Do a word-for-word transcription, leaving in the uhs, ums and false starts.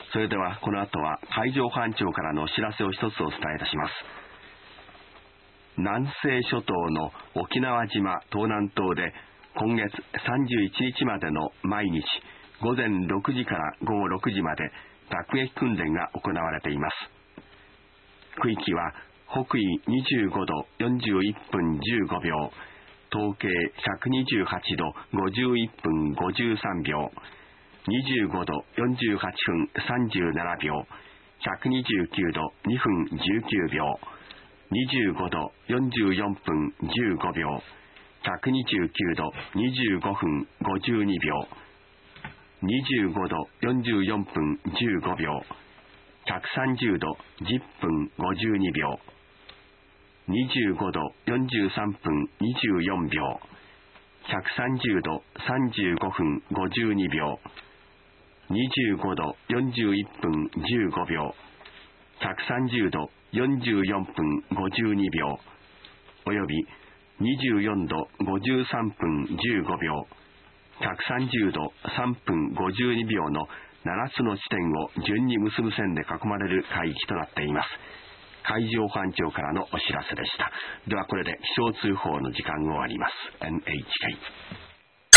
それではこの後は海上保安庁からのお知らせを一つお伝えいたします。南西諸島の沖縄島東南東で今月さんじゅういちにちまでの毎日午前ろくじから午後ろくじまで爆撃訓練が行われています。区域は北緯にじゅうごどよんじゅういっぷんじゅうごびょう、東経ひゃくにじゅうはちどごじゅういっぷんごじゅうさんびょう、にじゅうごどよんじゅうはちふんさんじゅうななびょう、ひゃくにじゅうきゅうどにふんじゅうきゅうびょう、にじゅうごどよんじゅうよんぷんじゅうごびょう、ひゃくにじゅうきゅうどにじゅうごふんごじゅうにびょう、にじゅうごどよんじゅうよんぷんじゅうごびょう、ひゃくさんじゅうどじゅっぷんごじゅうにびょう、にじゅうごどよんじゅうさんぷんにじゅうよんびょう、ひゃくさんじゅうどさんじゅうごふんごじゅうにびょう、にじゅうごどよんじゅういっぷんじゅうごびょう、ひゃくさんじゅうどよんじゅうよんぷんごじゅうにびょう、およびにじゅうよんどごじゅうさんぷんじゅうごびょう、ひゃくさんじゅうどさんぷんごじゅうにびょうのななつの地点を順に結ぶ線で囲まれる海域となっています。海上保安庁からのお知らせでした。ではこれで気象通報の時間が終わります。エヌエイチケー